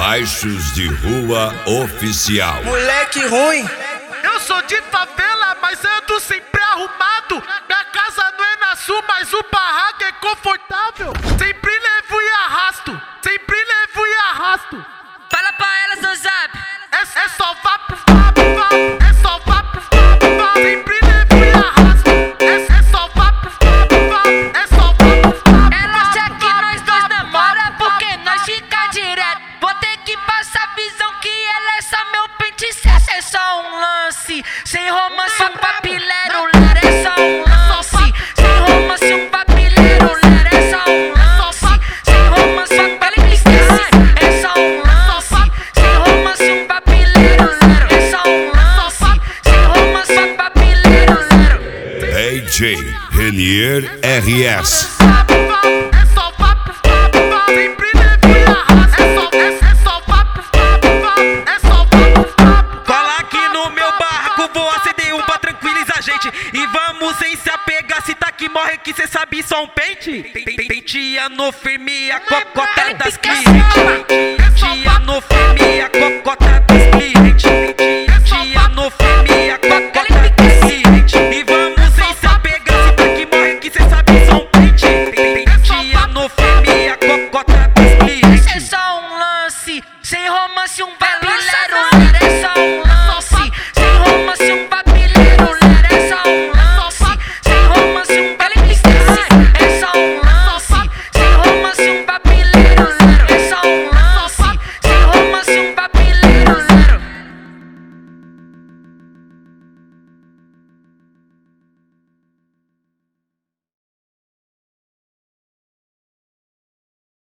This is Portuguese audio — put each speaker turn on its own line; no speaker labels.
Baixos de Rua Oficial.
Moleque ruim.
Eu sou de favela, mas ando sempre arrumado. Minha casa não é na sul, mas o barraco é confortável. Sempre levo e arrasto, sempre levo e arrasto.
Fala pra elas no zap.
É só vá pro vapo, é só vá pro vapo. Sempre levo e arrasto. É só vá pro vapo, é só vá pro vapo.
Ela acha que nós dois namora porque nós fica direto. Vou ter que passar a visão que ela é só meu pente certo. É só um lance, sem romance um papileiro, lera é só um lance. Sem romance um papileiro, lera é só um lance. Sem romance um papileiro, é só um lance. Sem romance um papileiro, lera é só um lance. Sem romance um papileiro, lera.
DJ Renier RS.
É só vá pro vapo, sempre levo e arrasto. É só vá pro vapo, é só vá pro vapo.
Cola aqui no meu barraco, vou acender um pra tranquilizar a gente. E vamos sem se apegar, se tá que morre que cê sabe só um pente. Penteando firme a cocota das clientes. Penteando firme a cocota